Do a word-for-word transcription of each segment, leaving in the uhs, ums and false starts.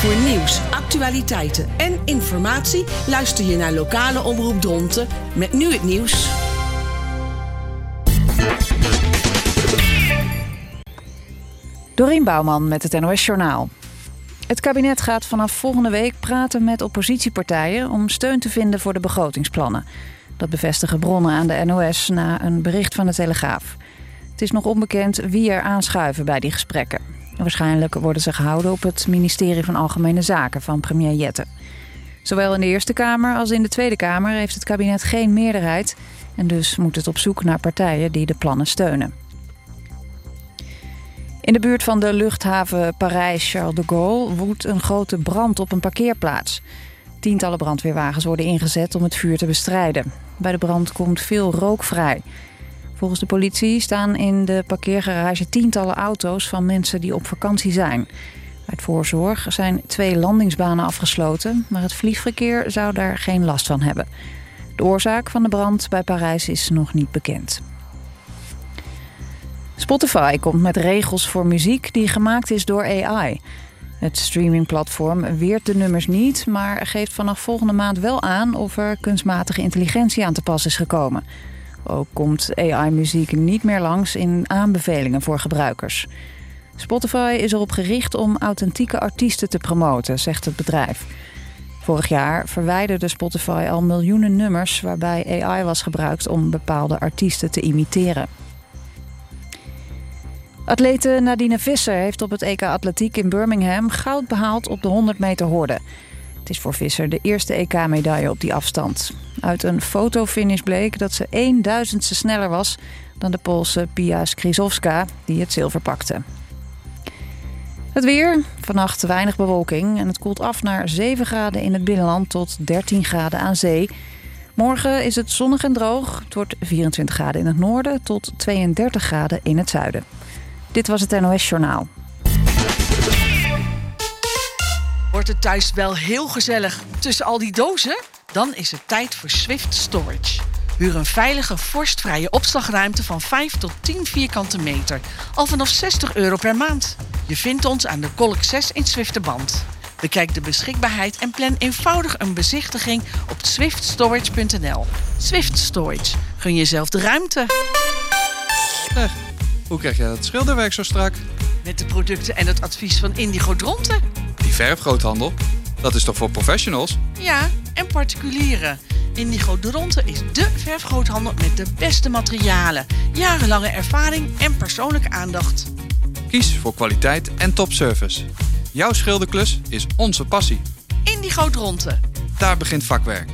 Voor nieuws, actualiteiten en informatie luister je naar lokale omroep Dronten met nu het nieuws. Dorien Bouwman met het N O S Journaal. Het kabinet gaat vanaf volgende week praten met oppositiepartijen om steun te vinden voor de begrotingsplannen. Dat bevestigen bronnen aan de N O S na een bericht van de Telegraaf. Het is nog onbekend wie er aanschuiven bij die gesprekken. Waarschijnlijk worden ze gehouden op het ministerie van Algemene Zaken van premier Jette. Zowel in de Eerste Kamer als in de Tweede Kamer heeft het kabinet geen meerderheid en dus moet het op zoek naar partijen die de plannen steunen. In de buurt van de luchthaven Parijs-Charles de Gaulle woedt een grote brand op een parkeerplaats. Tientallen brandweerwagens worden ingezet om het vuur te bestrijden. Bij de brand komt veel rook vrij. Volgens de politie staan in de parkeergarage tientallen auto's van mensen die op vakantie zijn. Uit voorzorg zijn twee landingsbanen afgesloten, maar het vliegverkeer zou daar geen last van hebben. De oorzaak van de brand bij Parijs is nog niet bekend. Spotify komt met regels voor muziek die gemaakt is door A I. Het streamingplatform weert de nummers niet, maar geeft vanaf volgende maand wel aan of er kunstmatige intelligentie aan te pas is gekomen. Ook komt A I-muziek niet meer langs in aanbevelingen voor gebruikers. Spotify is erop gericht om authentieke artiesten te promoten, zegt het bedrijf. Vorig jaar verwijderde Spotify al miljoenen nummers waarbij A I was gebruikt om bepaalde artiesten te imiteren. Atlete Nadine Visser heeft op het E K Atletiek in Birmingham goud behaald op de honderd meter horde. Het is voor Visser de eerste E K-medaille op die afstand. Uit een fotofinish bleek dat ze één duizendste sneller was dan de Poolse Pia Skrzydłowska, die het zilver pakte. Het weer, vannacht weinig bewolking en het koelt af naar zeven graden in het binnenland tot dertien graden aan zee. Morgen is het zonnig en droog. Het wordt vierentwintig graden in het noorden tot tweeëndertig graden in het zuiden. Dit was het N O S Journaal. Wordt het thuis wel heel gezellig tussen al die dozen? Dan is het tijd voor Swift Storage. Huur een veilige, vorstvrije opslagruimte van vijf tot tien vierkante meter. Al vanaf zestig euro per maand. Je vindt ons aan de Kolk zes in Zwifterband. Bekijk de beschikbaarheid en plan eenvoudig een bezichtiging op swift storage punt n l. Swift Storage. Gun jezelf de ruimte. Zeg, hoe krijg jij dat schilderwerk zo strak? Met de producten en het advies van Indigo Dronten. Die verfgroothandel, dat is toch voor professionals? Ja, en particulieren. Indigo Dronten is dé verfgroothandel met de beste materialen, jarenlange ervaring en persoonlijke aandacht. Kies voor kwaliteit en topservice. Jouw schilderklus is onze passie. Indigo Dronten. Daar begint vakwerk.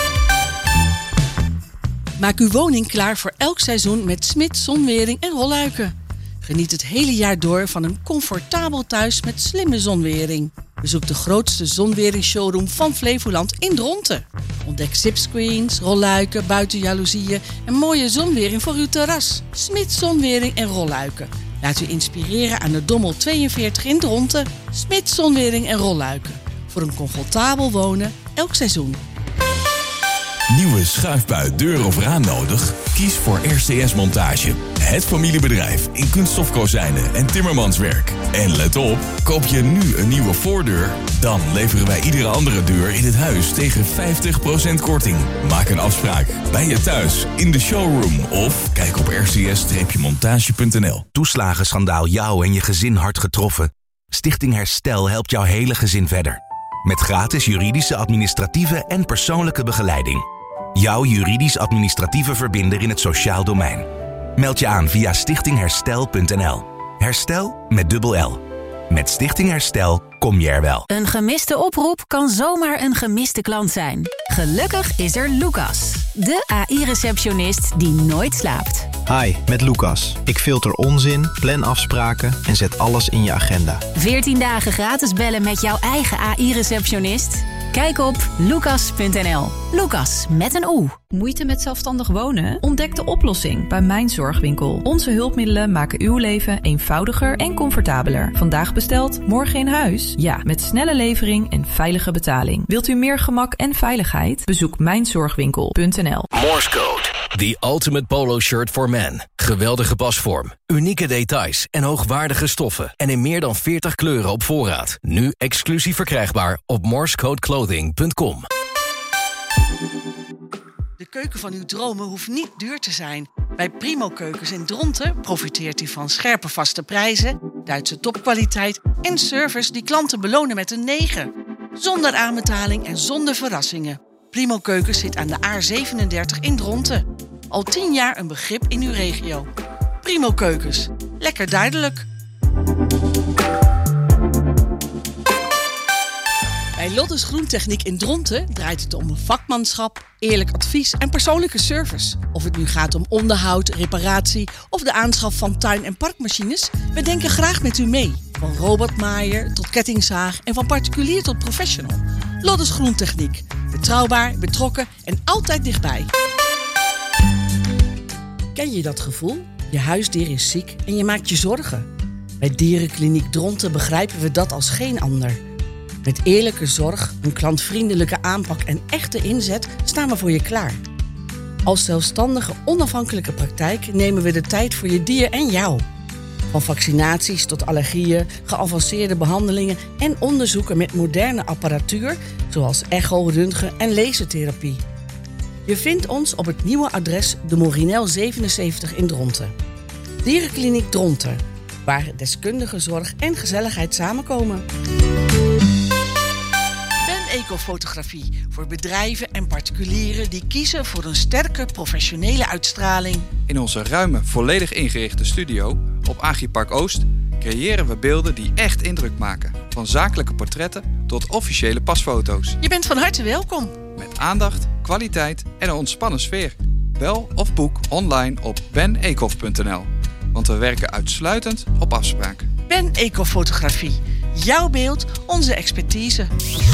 Maak uw woning klaar voor elk seizoen met Smit Zonwering en Rolluiken. Geniet het hele jaar door van een comfortabel thuis met slimme zonwering. Bezoek de grootste zonweringsshowroom van Flevoland in Dronten. Ontdek zipscreens, rolluiken, buitenjaloezieën en mooie zonwering voor uw terras. Smit Zonwering en Rolluiken. Laat u inspireren aan de Dommel tweeënveertig in Dronten. Smit Zonwering en Rolluiken. Voor een comfortabel wonen elk seizoen. Nieuwe schuifbui, deur of raam nodig? Kies voor R C S Montage. Het familiebedrijf in kunststofkozijnen en timmermanswerk. En let op, koop je nu een nieuwe voordeur? Dan leveren wij iedere andere deur in het huis tegen vijftig procent korting. Maak een afspraak bij je thuis, in de showroom of kijk op r c s montage punt n l. Toeslagenschandaal jou en je gezin hard getroffen? Stichting Herstel helpt jouw hele gezin verder. Met gratis juridische, administratieve en persoonlijke begeleiding. Jouw juridisch-administratieve verbinder in het sociaal domein. Meld je aan via stichting herstel punt n l. Herstel met dubbel L. Met Stichting Herstel kom je er wel. Een gemiste oproep kan zomaar een gemiste klant zijn. Gelukkig is er Lucas, de A I-receptionist die nooit slaapt. Hi, met Lucas. Ik filter onzin, plan afspraken en zet alles in je agenda. veertien dagen gratis bellen met jouw eigen A I-receptionist? Kijk op lucas punt n l. Lucas met een O. Moeite met zelfstandig wonen? Ontdek de oplossing bij Mijn Zorgwinkel. Onze hulpmiddelen maken uw leven eenvoudiger en comfortabeler. Vandaag besteld, morgen in huis? Ja, met snelle levering en veilige betaling. Wilt u meer gemak en veiligheid? Bezoek mijn zorgwinkel punt n l. Morse code. The Ultimate Polo Shirt for Men. Geweldige pasvorm, unieke details en hoogwaardige stoffen. En in meer dan veertig kleuren op voorraad. Nu exclusief verkrijgbaar op morsecodeclothing punt com. De keuken van uw dromen hoeft niet duur te zijn. Bij Primo Keukens in Dronten profiteert u van scherpe vaste prijzen, Duitse topkwaliteit en service die klanten belonen met een negen. Zonder aanbetaling en zonder verrassingen. Primo Keukens zit aan de A zevenendertig in Dronten. Al tien jaar een begrip in uw regio. Primo Keukens. Lekker duidelijk. Bij Lottes Groentechniek in Dronten draait het om vakmanschap, eerlijk advies en persoonlijke service. Of het nu gaat om onderhoud, reparatie of de aanschaf van tuin- en parkmachines, we denken graag met u mee. Van robotmaaier tot kettingzaag en van particulier tot professional. Lottes Groentechniek. Betrouwbaar, betrokken en altijd dichtbij. Ken je dat gevoel? Je huisdier is ziek en je maakt je zorgen. Bij Dierenkliniek Dronten begrijpen we dat als geen ander. Met eerlijke zorg, een klantvriendelijke aanpak en echte inzet staan we voor je klaar. Als zelfstandige, onafhankelijke praktijk nemen we de tijd voor je dier en jou. Van vaccinaties tot allergieën, geavanceerde behandelingen en onderzoeken met moderne apparatuur, zoals echo, röntgen en lasertherapie. Je vindt ons op het nieuwe adres de Morinel zevenenzeventig in Dronten. Dierenkliniek Dronten, waar deskundige zorg en gezelligheid samenkomen. Ben Ecofotografie voor bedrijven en particulieren die kiezen voor een sterke professionele uitstraling. In onze ruime, volledig ingerichte studio op Agripark Oost creëren we beelden die echt indruk maken. Van zakelijke portretten tot officiële pasfoto's. Je bent van harte welkom. Met aandacht, kwaliteit en een ontspannen sfeer. Bel of boek online op ben ecof punt n l. Want we werken uitsluitend op afspraak. Ben Ecofotografie. Jouw beeld, onze expertise.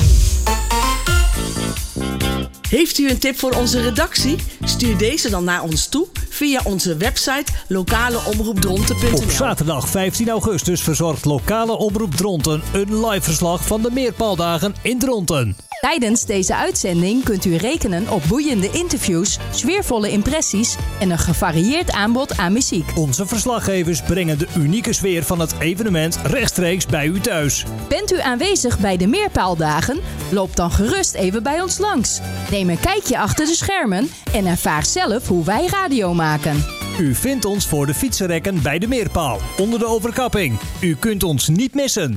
Heeft u een tip voor onze redactie? Stuur deze dan naar ons toe via onze website lokale omroep dronten punt n l. Op zaterdag vijftien augustus verzorgt lokale omroep Dronten een live verslag van de Meerpaaldagen in Dronten. Tijdens deze uitzending kunt u rekenen op boeiende interviews, sfeervolle impressies en een gevarieerd aanbod aan muziek. Onze verslaggevers brengen de unieke sfeer van het evenement rechtstreeks bij u thuis. Bent u aanwezig bij de Meerpaaldagen? Loop dan gerust even bij ons langs. Neem een kijkje achter de schermen en ervaar zelf hoe wij radio maken. U vindt ons voor de fietsenrekken bij de Meerpaal, onder de overkapping. U kunt ons niet missen.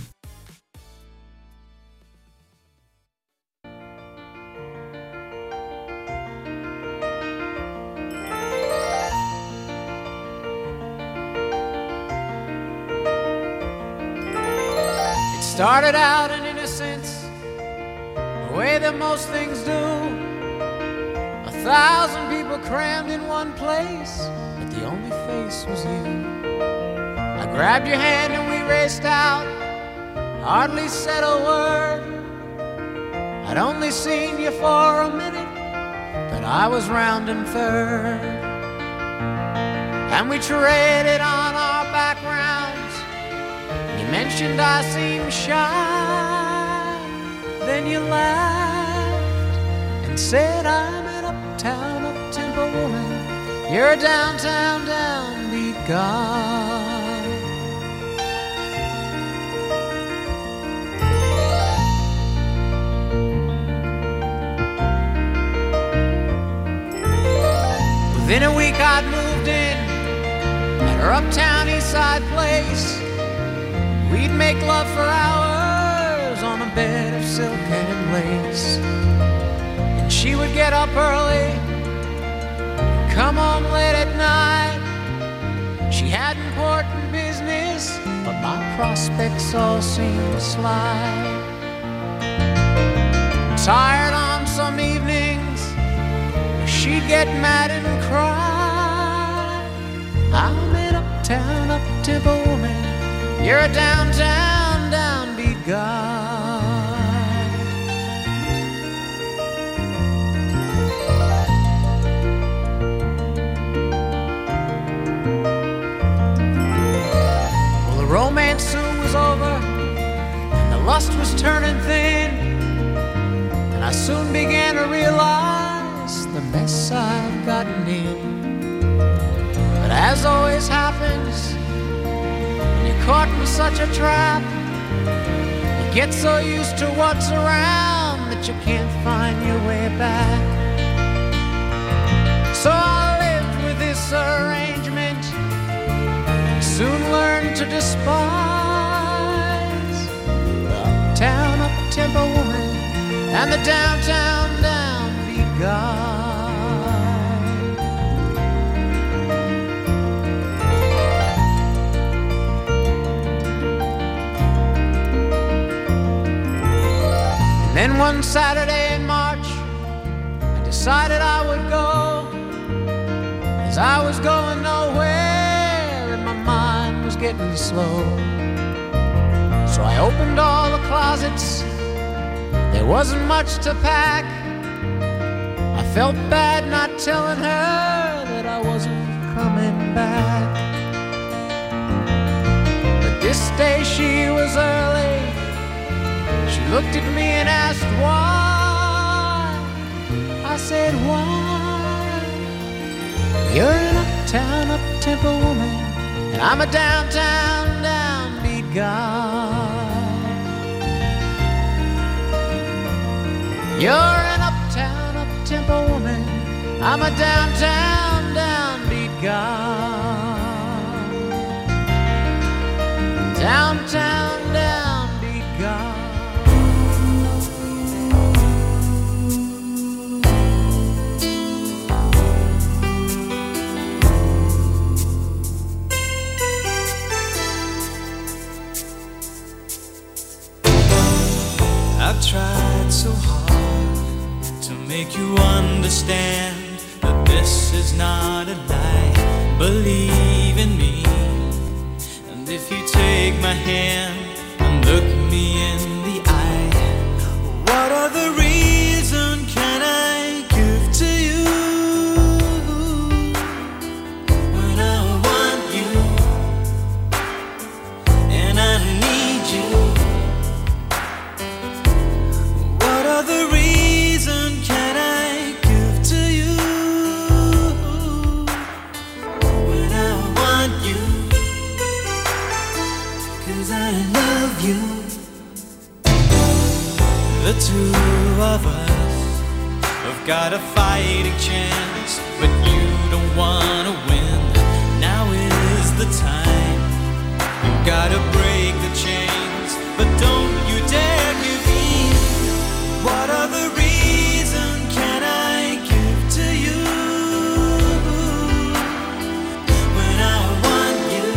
Started out in innocence, the way that most things do. A thousand people crammed in one place, but the only face was you. I grabbed your hand and we raced out, hardly said a word. I'd only seen you for a minute, but I was rounding third. And we traded on our backgrounds. You mentioned I seemed shy, then you laughed and said I'm an uptown, up-tempo woman. You're a downtown, downbeat guy. Within a week I'd moved in at her uptown east side place. We'd make love for hours on a bed of silk and lace. And she would get up early, come home late at night. She had important business, but my prospects all seemed slight. Tired on some evenings, she'd get mad and cry. I'm an uptown, up-tempo woman. You're a downtown, downbeat guy. Well, the romance soon was over, and the lust was turning thin, and I soon began to realize the mess I'd gotten in. as always happens when you're caught in such a trap. You get so used to what's around that you can't find your way back. So I lived with this arrangement, soon learned to despise the uptown up-tempo woman and the downtown downbeat guy. Then one Saturday in March, I decided I would go, as I was going nowhere and my mind was getting slow. So I opened all the closets, there wasn't much to pack. I felt bad not telling her that I wasn't coming back. But this day she was early. She looked at me and asked why. I said, why? You're an uptown, up-tempo woman, and I'm a downtown, downbeat guy. You're an uptown, up-tempo woman, I'm a downtown, downbeat guy. Downtown, downbeat guy. I've tried so hard to make you understand that this is not a lie. Believe in me, and if you take my hand and look me in the eye, what other reason can I give to you when I want you and I need you? The reason can I give to you when I want you? 'Cause I love you. The two of us have got a fighting chance, but you don't wanna win. Now is the time. You gotta break the chains, but don't you dare give in. What other reason can I give to you when I want you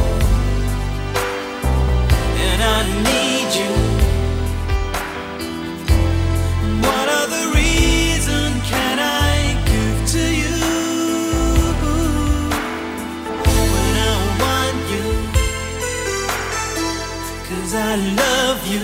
and I need you? What other reason can I give to you when I want you? 'Cause I love you.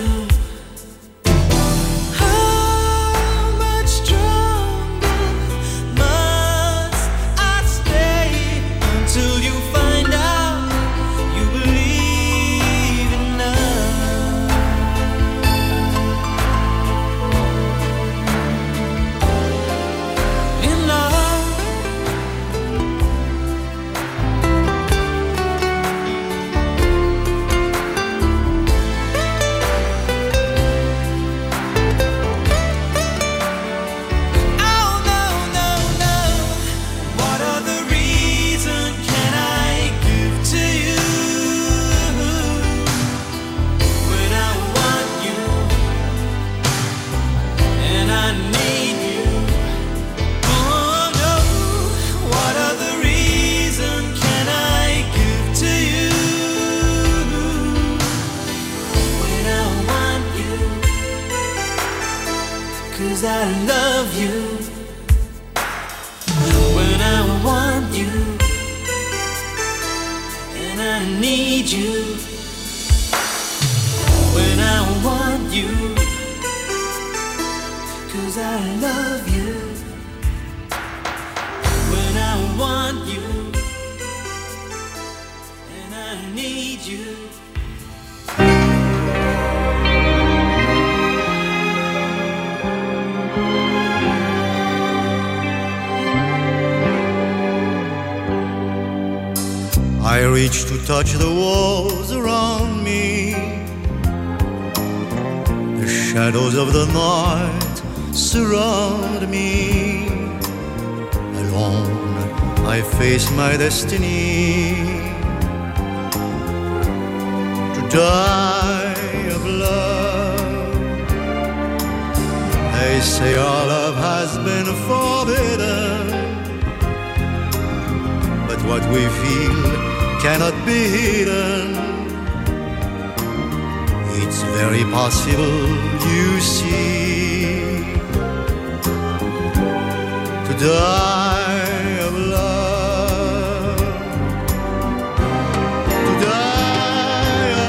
I love you when I want you and I need you when I want you, 'cause I love you when I want you and I need you. reach to touch the walls around me. The shadows of the night surround me. Alone I face my destiny. To die of love. They say our love has been forbidden, but what we feel cannot be hidden. It's very possible, you see, to die of love, to die of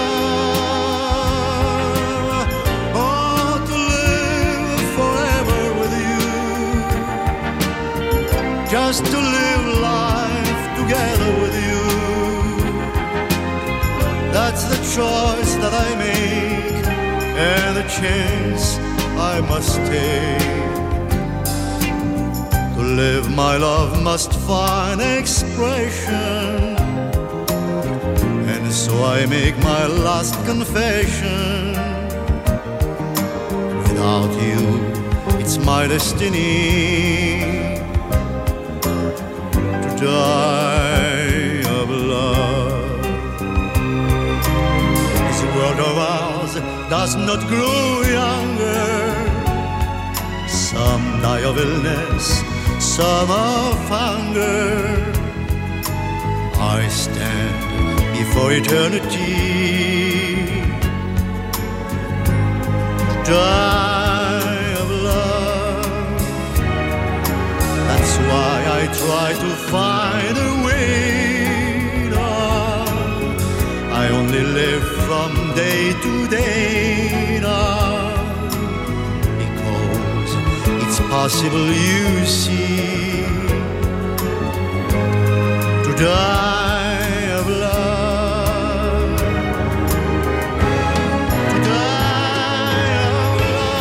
love, or to live forever with you, just to live life together with you. That's the choice that I make, and the chance I must take. To live my love must find expression, and so I make my last confession. Without you, it's my destiny to die of love. This world of ours does not grow younger. Some die of illness, some of hunger. I stand before eternity to die of love. That's why I try to find a way. No, I only live from day to day now, because it's possible, you see, to die of love, to die of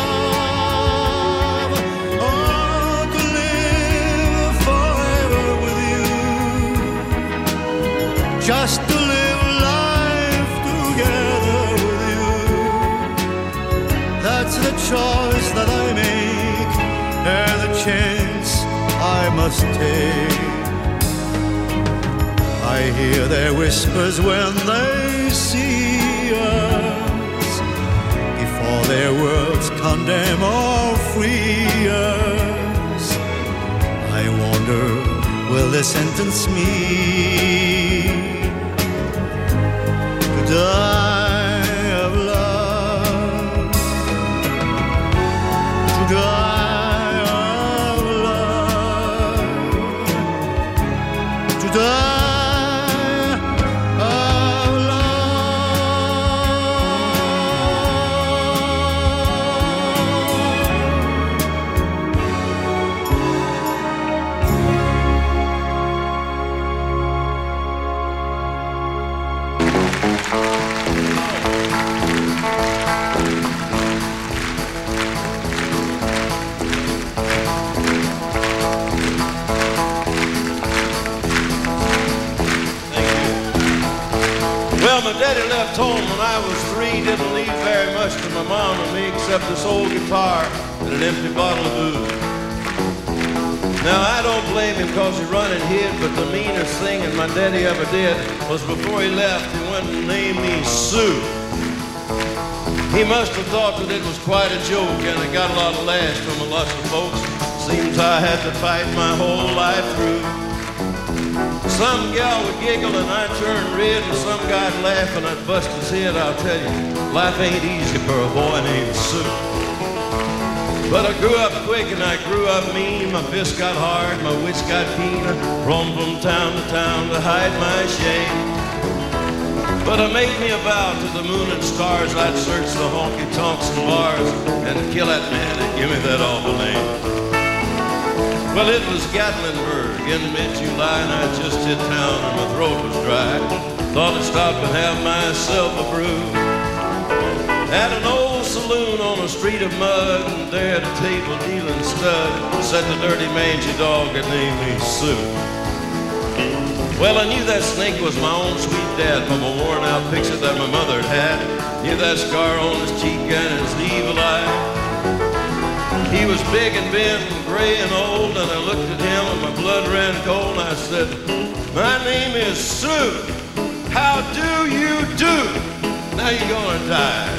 love, or to live forever with you, just to live life together with you. That's the choice that I make, and the chance I must take. I hear their whispers when they see us, before their words condemn or free us. I wonder, will they sentence me to die of love, to die of love, to die. Well, my daddy left home when I was three, didn't leave very much to my mom and me except this old guitar and an empty bottle of booze. Now, I don't blame him because he run and hid, but the meanest thing that my daddy ever did was before he left, he went and named me Sue. He must have thought that it was quite a joke, and I got a lot of laughs from a lot of folks. Seems I had to fight my whole life through. Some gal would giggle and I'd turn red, and some guy'd laugh and I'd bust his head. I'll tell you, life ain't easy for a boy named Sue. But I grew up quick and I grew up mean. My fists got hard, my wits got keen. I roamed from town to town to hide my shame. But I made me a vow to the moon and stars, I'd search the honky-tonks and bars and kill that man that give me that awful name. Well, it was Gatlinburg in mid-July, and I just hit town and my throat was dry. Thought I'd stop and have myself a brew at an old saloon on a street of mud, and there at a table dealing stud sat the dirty mangy dog that named me Sue. Well, I knew that snake was my own sweet dad from a worn out picture that my mother had. Knew that scar on his cheek and his evil eye. He was big and bent and gray and old, and I looked at him and my blood ran cold, and I said, my name is Sue. How do you do? Now you're gonna die.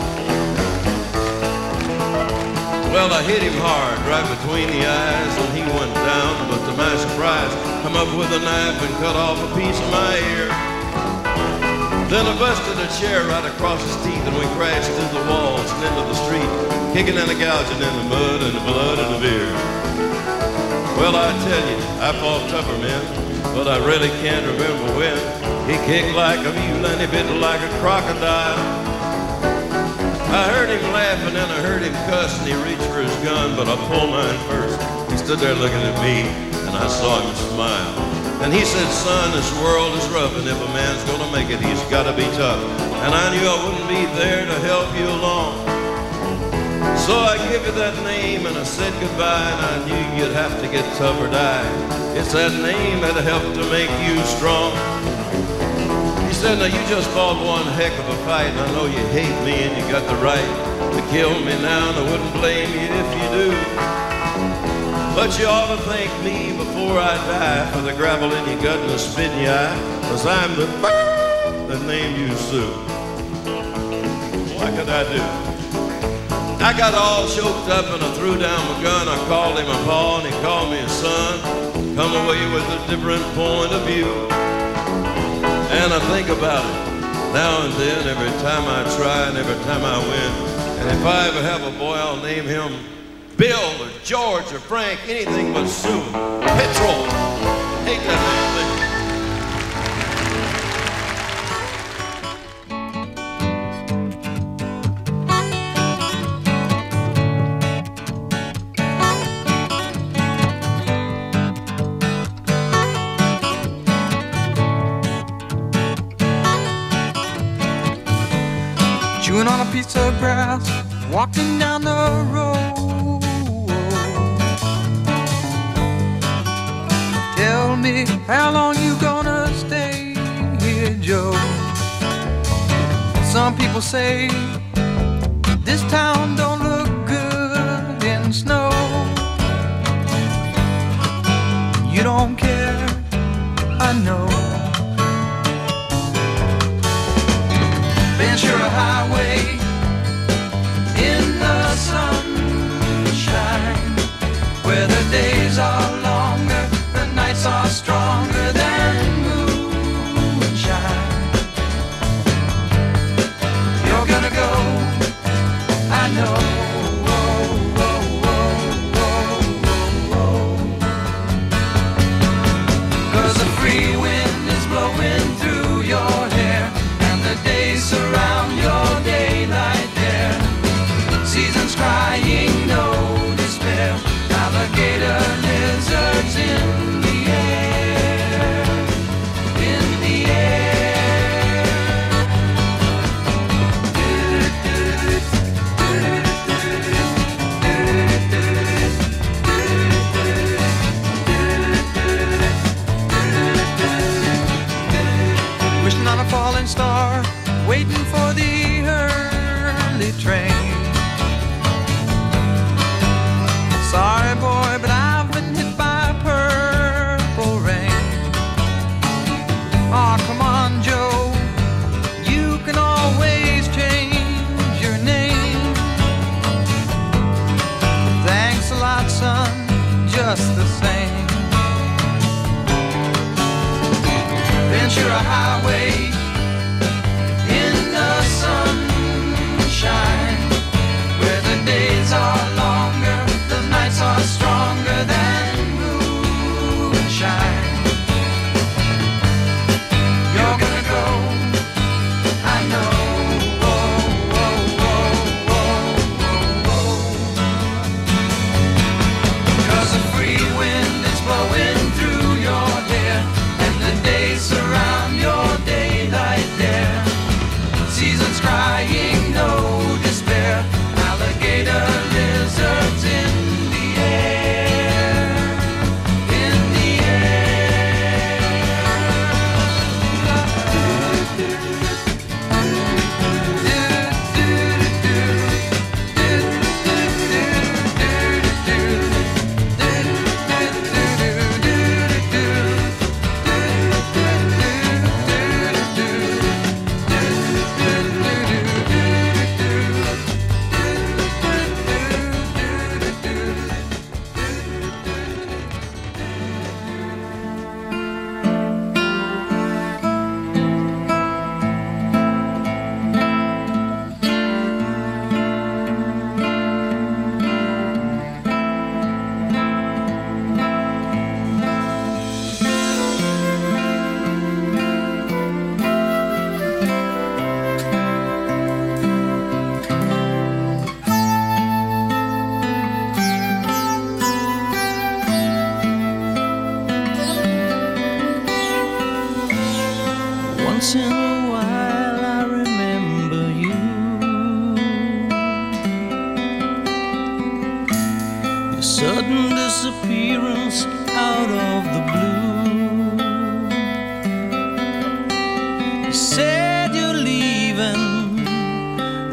Well, I hit him hard right between the eyes, and he went down, but to my surprise, come up with a knife and cut off a piece of my ear. Then I busted a chair right across his teeth, and we crashed through the walls and into the street, kicking and gouging in the mud and the blood and the beer. Well, I tell you, I fought tougher men, but I really can't remember when. He kicked like a mule and he bit like a crocodile. I heard him laugh and then I heard him cuss, and he reached for his gun, but I pulled mine first. He stood there looking at me, and I saw him smile. And he said, son, this world is rough, and if a man's gonna make it, he's gotta be tough. And I knew I wouldn't be there to help you along. So I give you that name, and I said goodbye, and I knew you'd have to get tough or die. It's that name that helped to make you strong. He said, now you just fought one heck of a fight, and I know you hate me, and you got the right to kill me now, and I wouldn't blame you if you do. But you ought to thank me before I die for the gravel in your gut and the spit in your eye, 'cause I'm the that named you Sue. What could I do? I got all choked up and I threw down my gun. I called him a pa and he called me a son. Come away with a different point of view. And I think about it now and then, every time I try and every time I win. And if I ever have a boy, I'll name him Bill or George or Frank, anything but Sue. Petrol. Hate that damn thing. Chewing on a piece of grass, walking down the road. Tell me, how long you gonna stay here, Joe? Some people say this town don't look good in snow. You don't care, I know. Ventura Highway in the sunshine, where the days are longer, the nights are stronger than moonshine. You're gonna go, I know. Oh, oh, oh, oh, oh. 'Cause the free wind is blowing through your hair, and the days surround your day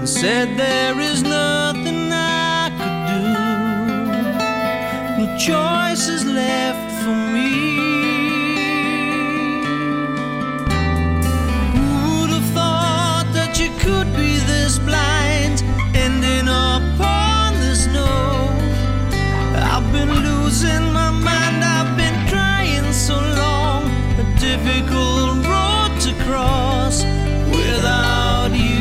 and said there is nothing I could do. No choice is left for me. Who'd have thought that you could be this blind, ending up on the snow? I've been losing my mind, I've been trying so long, a difficult road to cross without you,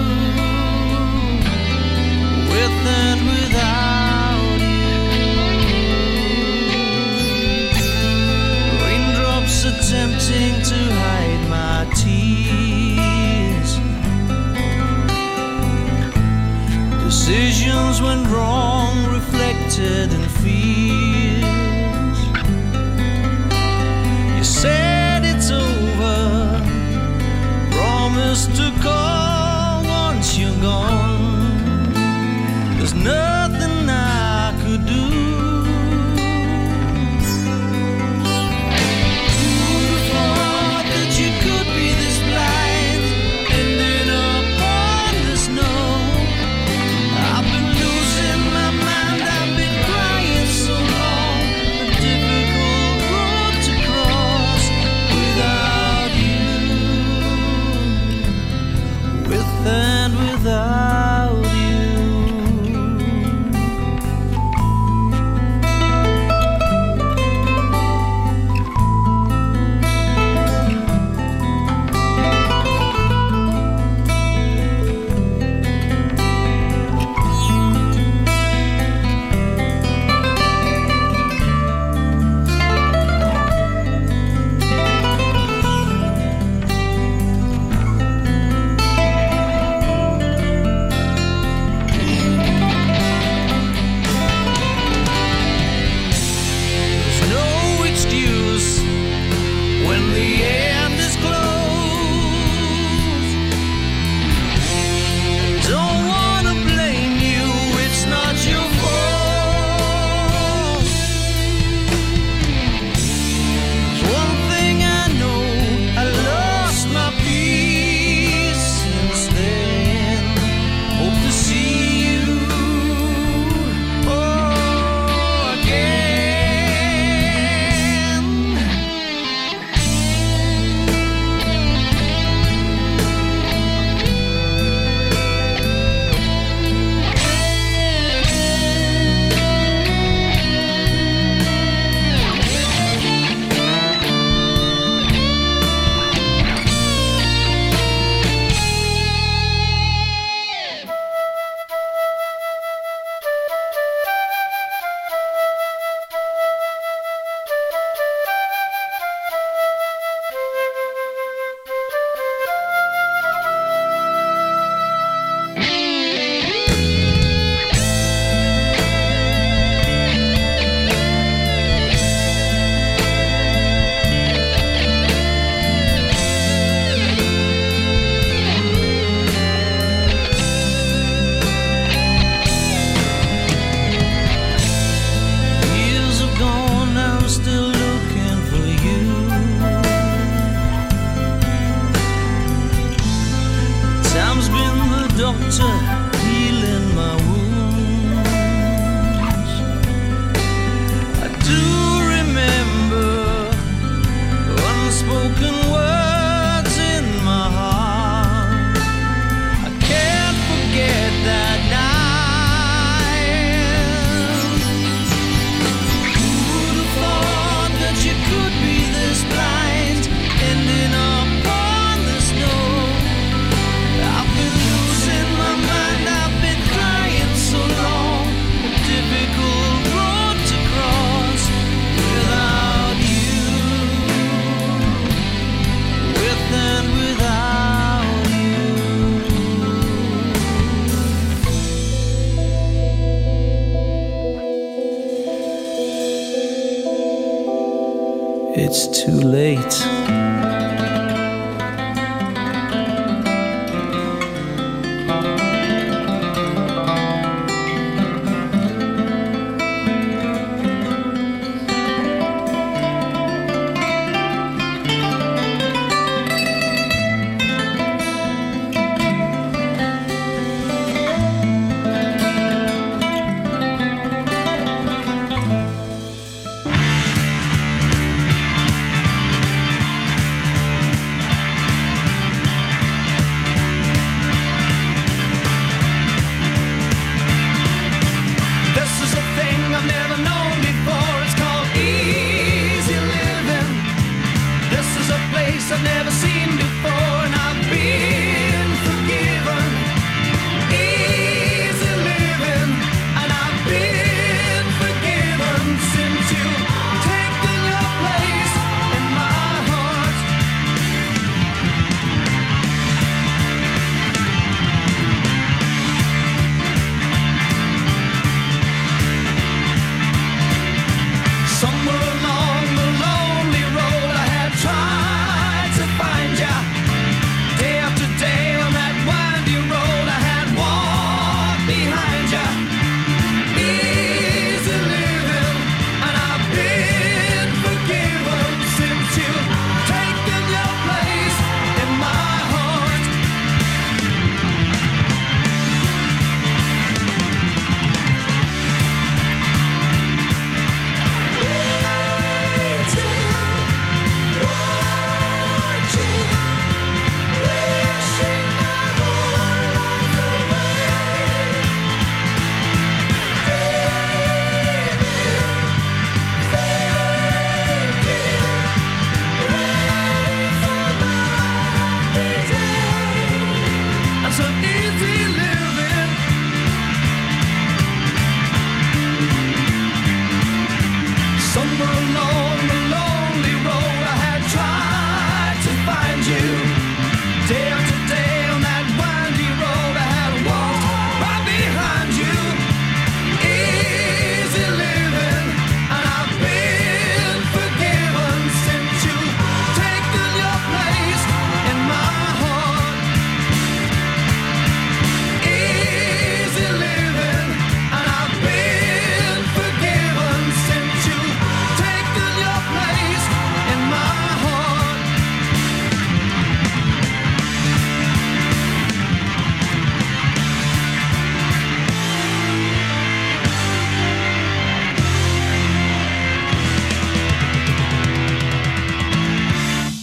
with and without you. Raindrops attempting to hide my tears. Decisions went wrong, reflected in fears. You said it's over, promised to call once you're gone. There's nothing I could do. Who'd have thought that you could be this blind, ending up on the snow? I've been losing my mind, I've been crying so long, a difficult road to cross without you, with and without you. There's no excuse when the end is closed. Don't wanna blame you, it's not your fault. There's one thing I know, I lost my peace since then. Hope to see you oh, again. Years have gone, I'm still looking for you. Time's been the doctor healing my wounds. I do remember unspoken words in my heart. I can't forget that night. Who'd have thought that you could be this blind, ending up on the snow? I've been losing my mind, I've been crying so long, a difficult road to cross without you, with and without you. It's too late.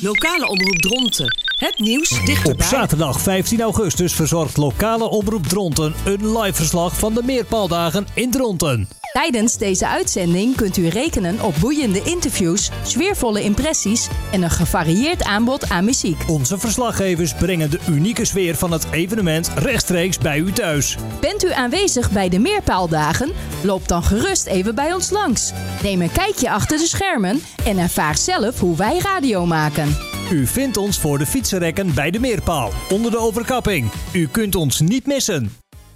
Lokale omroep Dronten. Het nieuws dichterbij. Op zaterdag vijftien augustus verzorgt lokale omroep Dronten een live verslag van de Meerpaaldagen in Dronten. Tijdens deze uitzending kunt u rekenen op boeiende interviews, sfeervolle impressies en een gevarieerd aanbod aan muziek. Onze verslaggevers brengen de unieke sfeer van het evenement rechtstreeks bij u thuis. Bent u aanwezig bij de Meerpaaldagen? Loop dan gerust even bij ons langs. Neem een kijkje achter de schermen en ervaar zelf hoe wij radio maken. U vindt ons voor de fietsenrekken bij de Meerpaal, onder de overkapping. U kunt ons niet missen.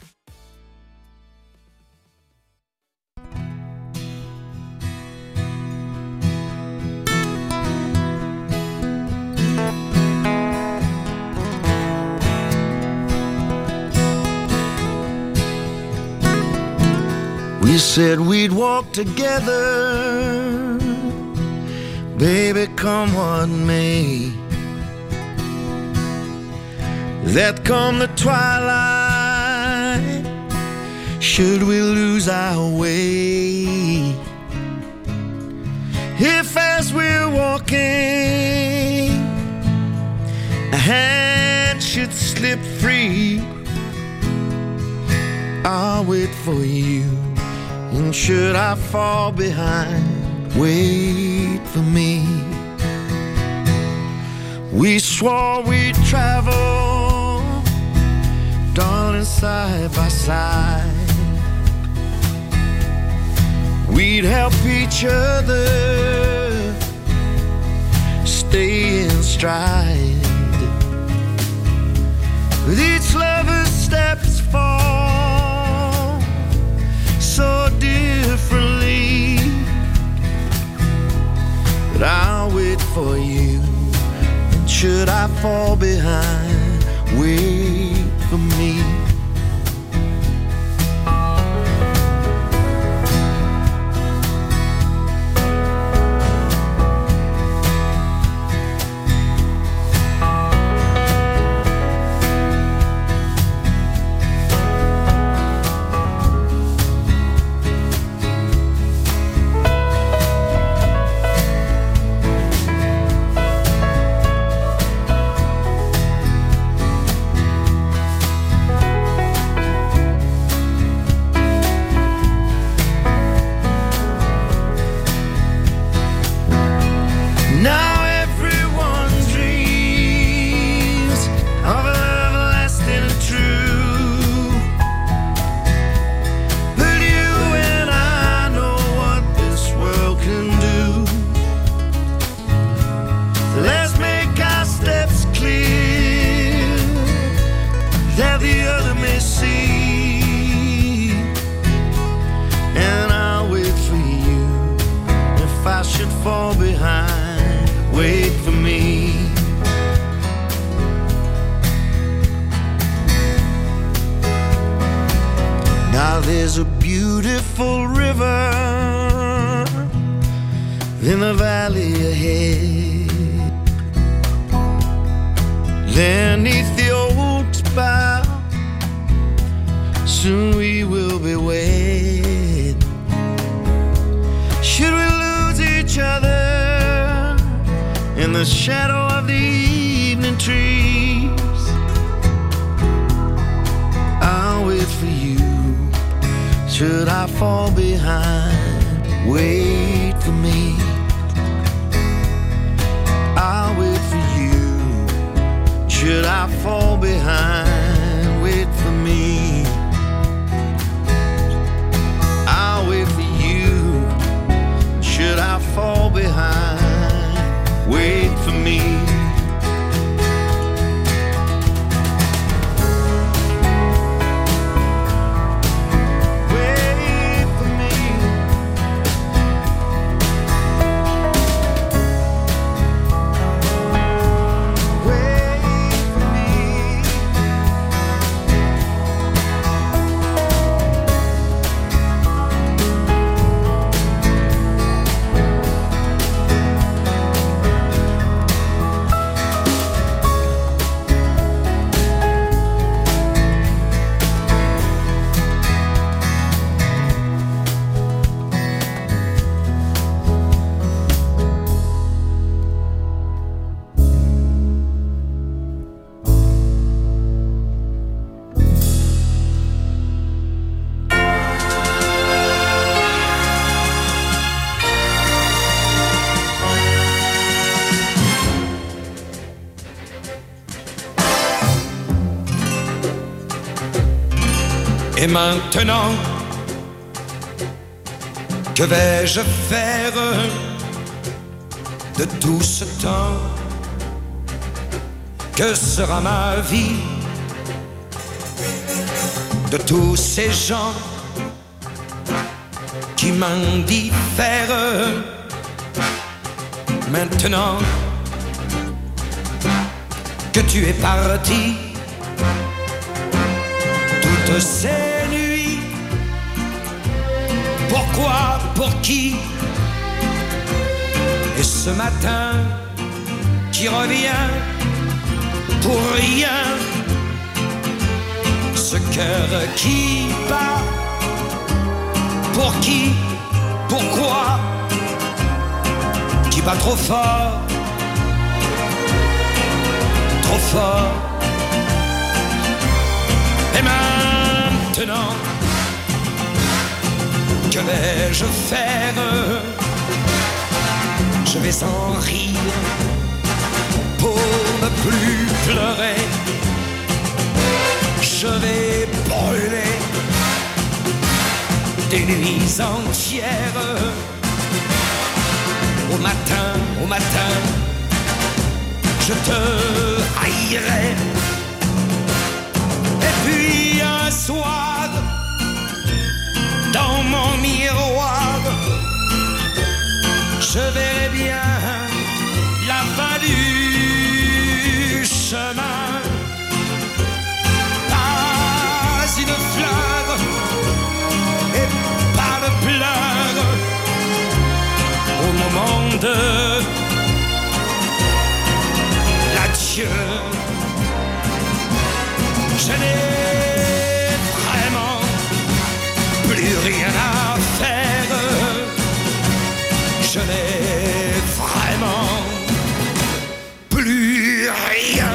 We said we'd walk together, baby, come what may. That come the twilight, should we lose our way? If as we're walking, a hand should slip free, I'll wait for you. And should I fall behind, wait for me. We swore we'd travel, darling, side by side. We'd help each other stay in stride. With each lover's steps fall so differently, but I'll wait for you. And should I fall behind, wait for me. There's a beautiful river in the valley ahead. There 'neath the oaks bough, soon we will be wed. Should we lose each other in the shadow of the evening trees, I'll wait for you. Should I fall behind, wait for me. I'll wait for you. Should I fall behind, wait for me. I'll wait for you. Should I fall behind, wait for me. Et maintenant, que vais-je faire de tout ce temps? Que sera ma vie de tous ces gens qui m'indiffèrent? Maintenant que tu es parti, toutes ces nuits, pourquoi, pour qui? Et ce matin qui revient pour rien, ce cœur qui bat, pour qui, pourquoi, qui bat trop fort, trop fort. Et maintenant, que vais-je faire? Je vais en rire pour ne plus pleurer. Je vais brûler des nuits entières. Au matin, au matin, je te haïrai. Et puis un soir, dans mon miroir, je verrai bien la fin du chemin. Pas une fleur et pas de pleurs au moment de l'adieu. Je n'ai vraiment plus rien à faire. Je n'ai vraiment plus rien.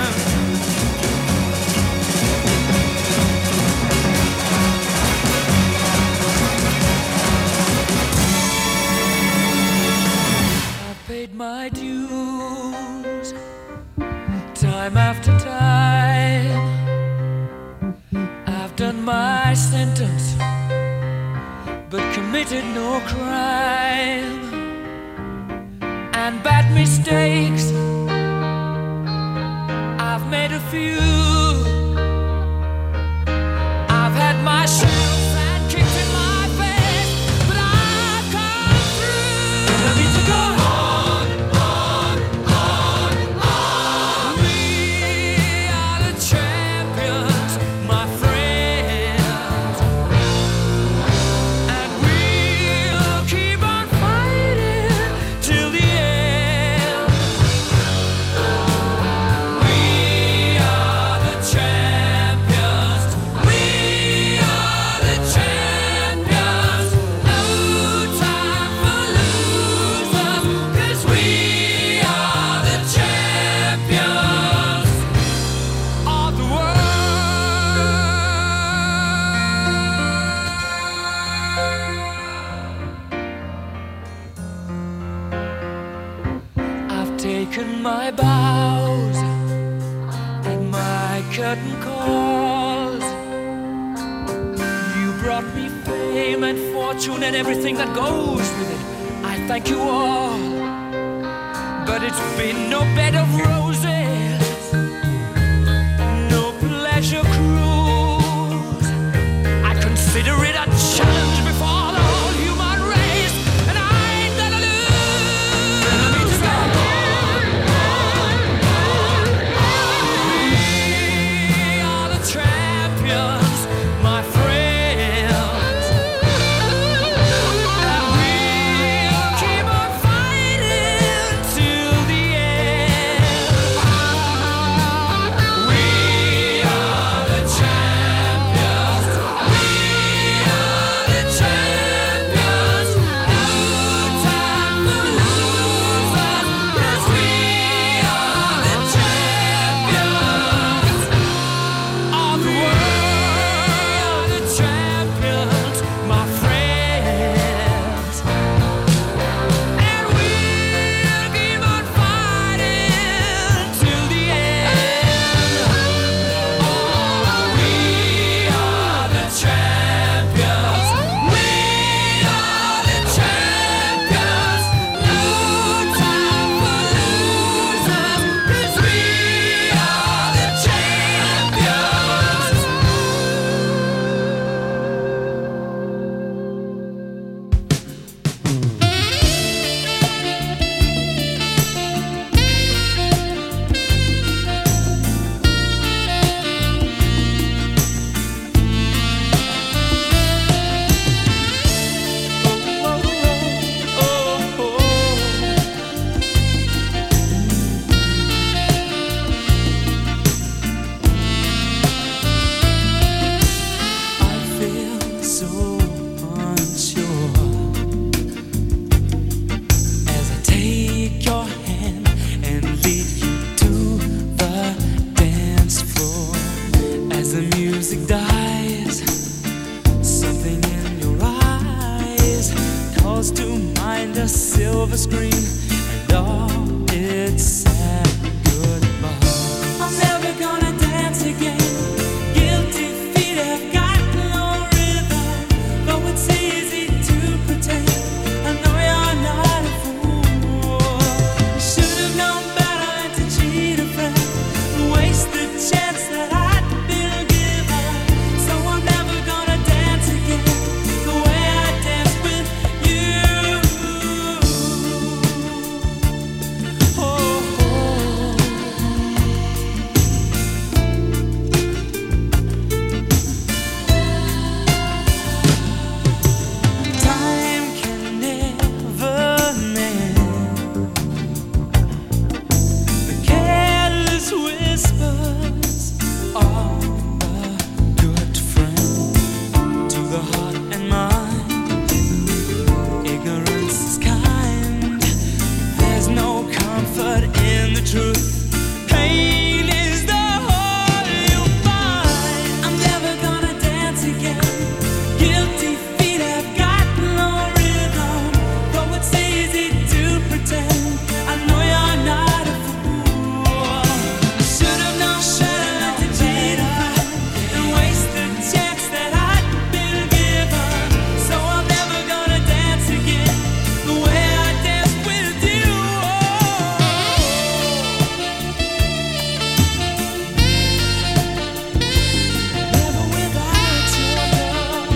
I've paid my dues time after time. I've done my sentence but committed no crime. And bad mistakes, I've made a few. I've had my shells and kicked in my face, but I've come through. I need to go on, on, on, on. We are the champions, my friends, and we'll keep on fighting till the end. We are the champions. We are the champions. No time for losers, 'cause we are the champions of the world. I've taken my bows and my curtain calls. You brought me fame and fortune and everything that goes with it. I thank you all, but it's been no bed of roses, no pleasure cruise. I consider it a challenge before the whole human race, and I ain't gonna lose. I need to go on, on, on, on. We are the champions, my friends, and we'll keep on fighting till the end. We are the a silver screen and all its sad goodbye. I'm never gonna dance again. Guilty feet have got no rhythm, though it's easy to pretend. I know you're not a fool. You should have known better than to cheat a friend, waste the chance that I'd been given. So I'm never gonna dance again the way I danced with you. Oh, oh. Time can never mend the careless whispers of a good friend to the heart and mind. Ignorance is kind. There's no comfort in the truth. Pain is the whole you'll find. I'm never gonna dance again. Guilty feet have got no rhythm, though it's easy to pretend. I know you're not a fool. I should have known better than to cheat a friend and waste the chance that I'd been given. So I'm never gonna dance again the way I danced with you. Never without your love.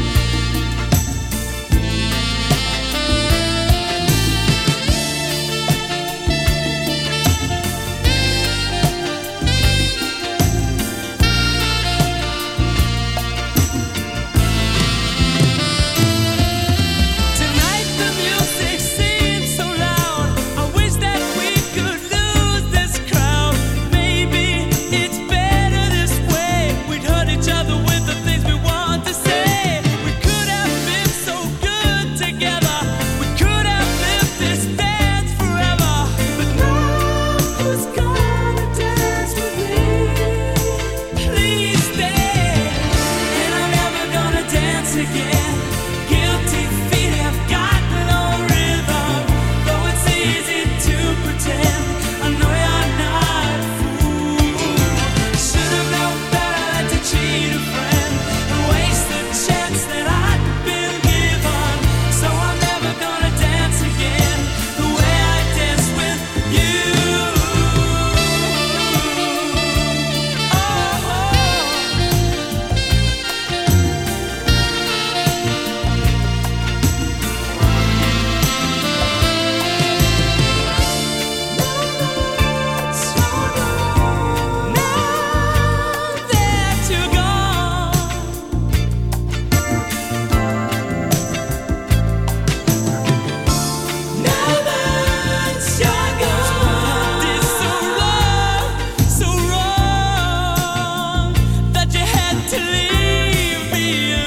Tonight the music seems so loud. I wish that we could lose this crowd. Maybe it's better this way. We'd hurt each other with the things we want to say. We could have been so good together. We could have lived this dance forever. But now who's gonna dance with me? Please stay. And I'm never gonna dance again. Guilty feet have got no rhythm, though it's easy to pretend. I know you're not a fool. Should have known better than to cheat a friend and waste the chance that I'd been given. So I'm never gonna dance again the way I danced with you. That you're gone. Now that you're gone. It's so wrong, so wrong that you had to leave me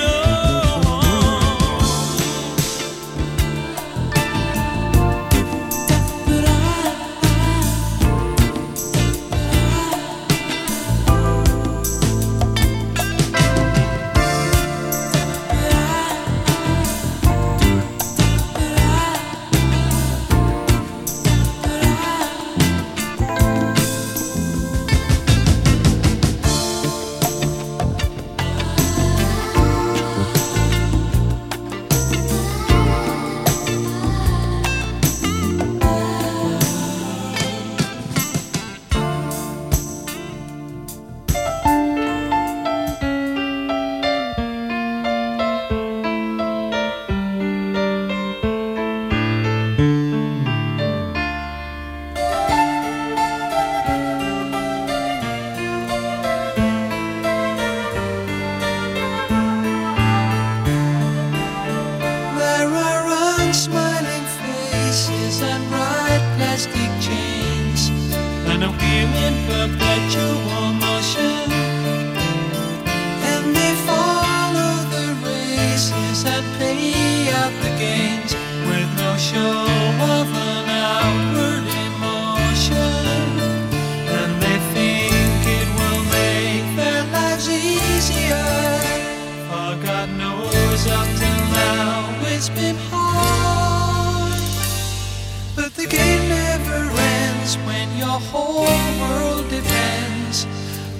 There are unsmiling faces and bright plastic chains, and a wheel in perpetual motion. And they follow the races and pay out the gains with no show of an outward emotion. And they think it will make their lives easier. For God knows up till now it's been hard.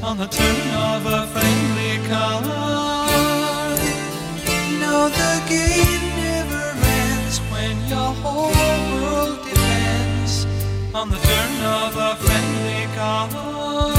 on the turn of a friendly card. No, the game never ends when your whole world depends on the turn of a friendly card.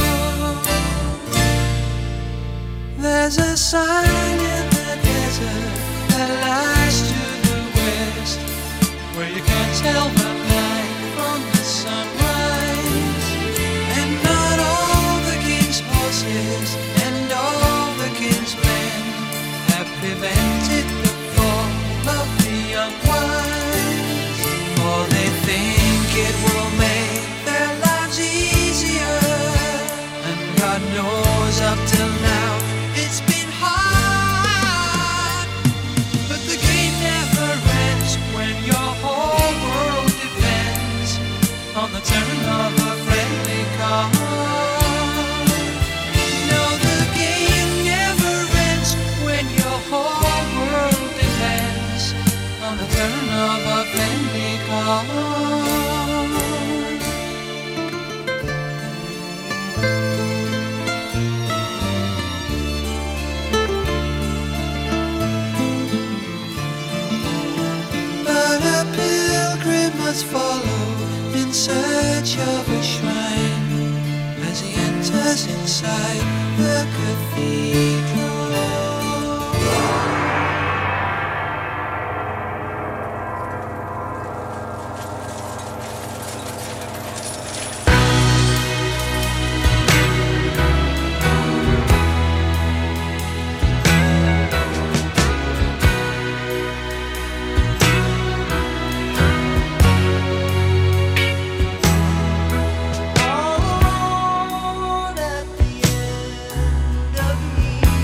There's a sign in the desert that lies to the west, where you can't tell the night from the sunrise. And not all the king's horses and all the king's men have prevented the fall of the unwise, for they think it will make their lives easier. And God knows up till now it's been hard, but the game never ends when your whole world depends on the turn of a friendly card. No, the game never ends when your whole world depends on the turn of a friendly card. Must follow in search of a shrine as he enters inside the cathedral. All at the end of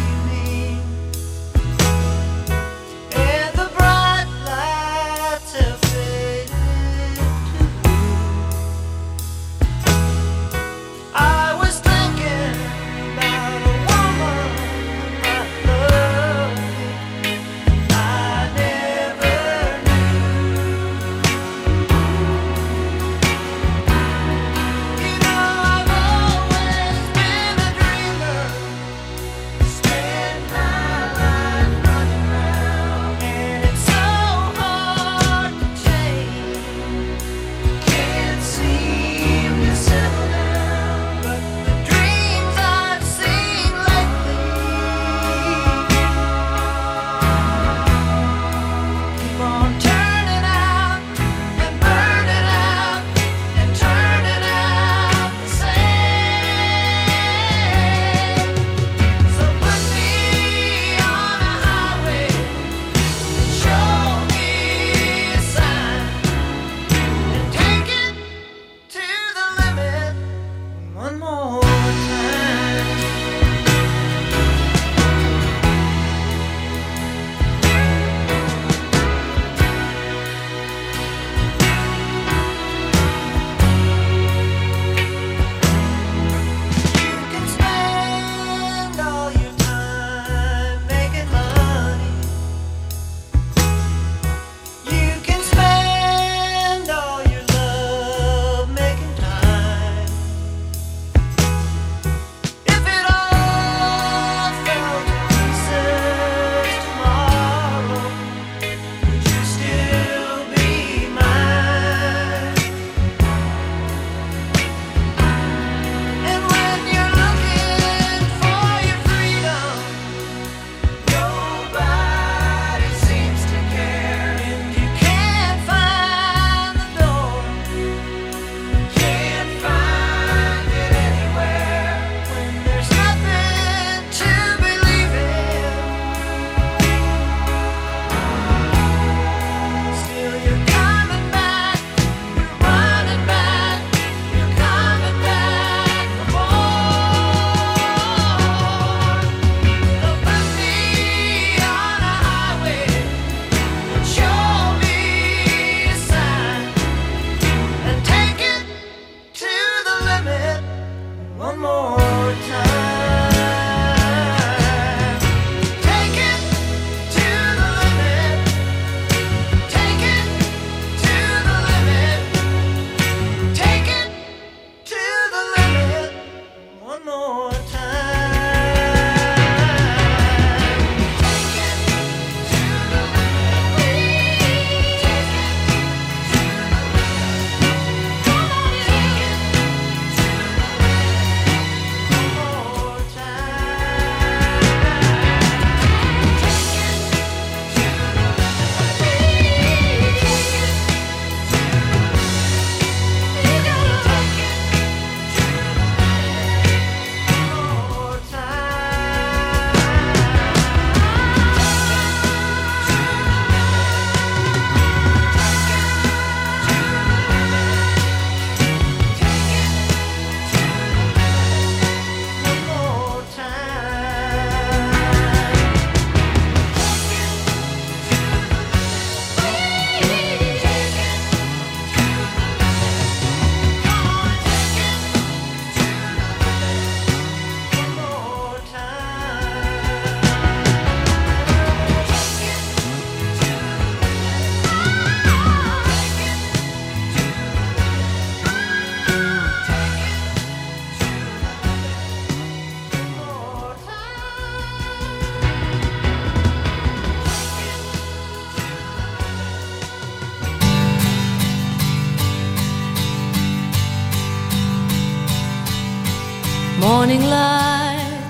morning light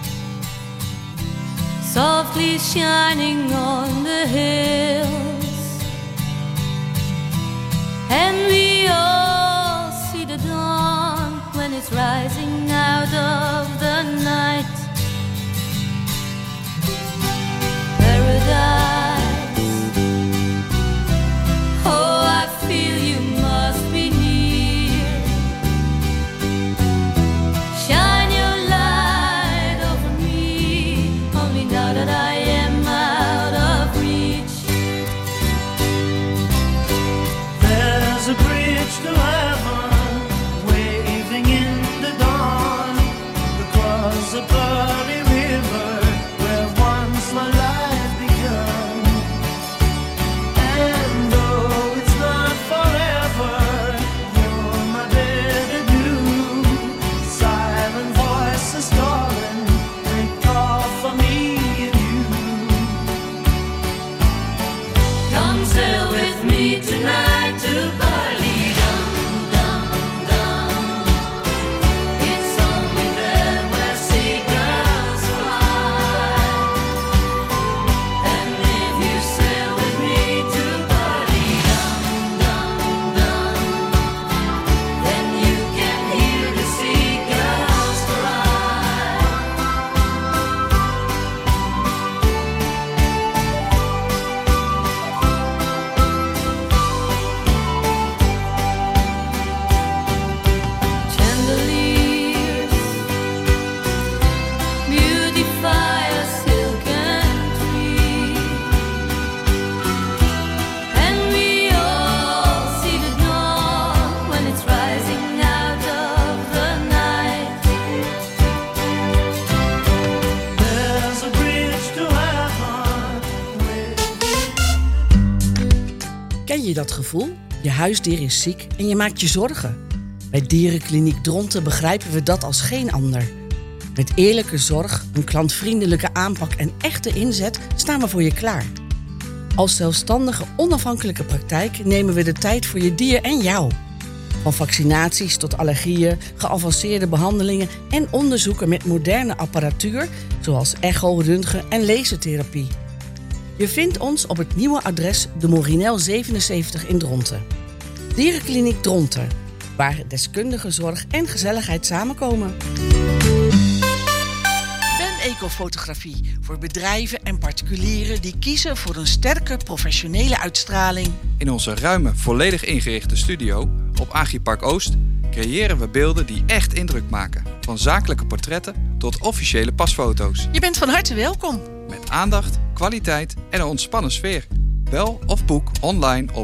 softly shining on the hills, and we all see the dawn when it's rising out of the night. Paradise, oh, I feel you must be near. Shine your light over me, only now that I am out of reach. There's a bridge to heaven, waving in the dawn, across a bloody river where once my life began. And though it's not forever, you're my better due. Silent voices calling, they call for me and you. Come sail with me tonight to Bali, dum dum dum. It's only there where seagulls fly. And if you sail with me to Bali, dum dum dum, then you can hear the seagulls fly. Chandeliers beautify a silken tree, and we all see the dawn when it's rising out of the night. There's a bridge to heaven. Ken je dat gevoel? Je huisdier is ziek en je maakt je zorgen. Bij Dierenkliniek Dronten begrijpen we dat als geen ander. Met eerlijke zorg, een klantvriendelijke aanpak en echte inzet staan we voor je klaar. Als zelfstandige, onafhankelijke praktijk nemen we de tijd voor je dier en jou. Van vaccinaties tot allergieën, geavanceerde behandelingen en onderzoeken met moderne apparatuur zoals echo, röntgen en lasertherapie. Je vindt ons op het nieuwe adres de Morinel zevenenzeventig in Dronten. Dierenkliniek Dronten, waar deskundige zorg en gezelligheid samenkomen. Ben Ecofotografie voor bedrijven en particulieren die kiezen voor een sterke professionele uitstraling. In onze ruime, volledig ingerichte studio op Agripark Oost creëren we beelden die echt indruk maken. Van zakelijke portretten tot officiële pasfoto's. Je bent van harte welkom. Met aandacht, kwaliteit en een ontspannen sfeer. Bel of boek online op